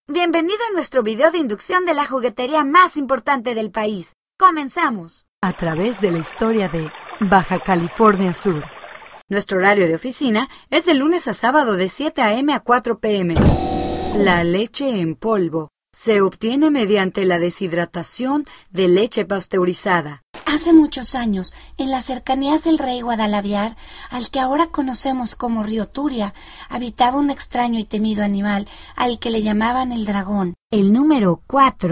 Bienvenido a nuestro video de inducción de la juguetería más importante del país. ¡Comenzamos! A través de la historia de Baja California Sur. Nuestro horario de oficina es de lunes a sábado de 7 a.m. a 4 p.m. La leche en polvo se obtiene mediante la deshidratación de leche pasteurizada. Hace muchos años, en las cercanías del rey Guadalaviar, al que ahora conocemos como río Turia, habitaba un extraño y temido animal al que le llamaban el dragón. El número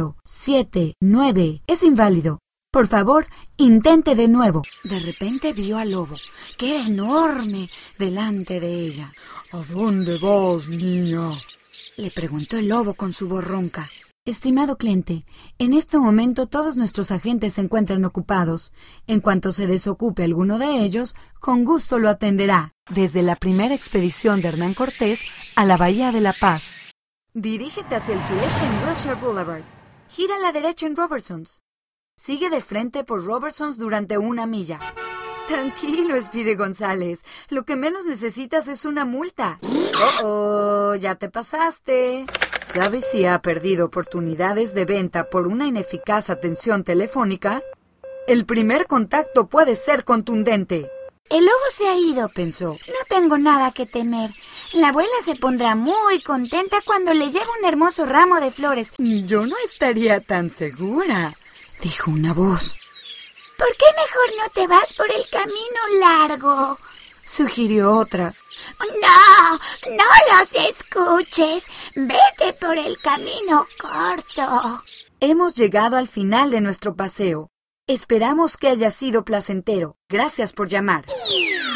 479 es inválido. Por favor, intente de nuevo. De repente vio al lobo, que era enorme, delante de ella. ¿A dónde vas, niña?, le preguntó el lobo con su voz ronca. Estimado cliente, en este momento todos nuestros agentes se encuentran ocupados. En cuanto se desocupe alguno de ellos, con gusto lo atenderá. Desde la primera expedición de Hernán Cortés a la Bahía de La Paz. Dirígete hacia el sureste en Wilshire Boulevard. Gira a la derecha en Robertsons. Sigue de frente por Robertsons durante 1 milla. Tranquilo, Speedy González. Lo que menos necesitas es una multa. Ya te pasaste. ¿Sabes si ha perdido oportunidades de venta por una ineficaz atención telefónica? El primer contacto puede ser contundente. El lobo se ha ido, pensó. No tengo nada que temer. La abuela se pondrá muy contenta cuando le lleve un hermoso ramo de flores. Yo no estaría tan segura, dijo una voz. ¿Por qué mejor no te vas por el camino largo?, sugirió otra. No los escuches. Vete por el camino corto. Hemos llegado al final de nuestro paseo. Esperamos que haya sido placentero. Gracias por llamar.